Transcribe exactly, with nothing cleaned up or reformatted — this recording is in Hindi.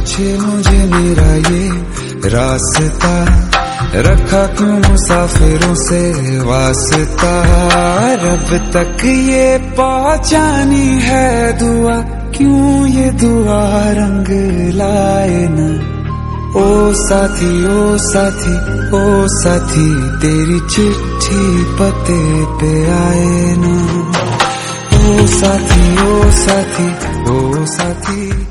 पूछे मुझे मेरा ये रास्ता, रखा क्यों मुसाफिरों से वास्ता। रब तक ये पहुंचानी है दुआ, क्यों ये दुआ रंग लाए न। ओ साथी ओ साथी ओ साथी, तेरी चिट्ठी पते पे आए ना। ओ साथी ओ साथी ओ साथी।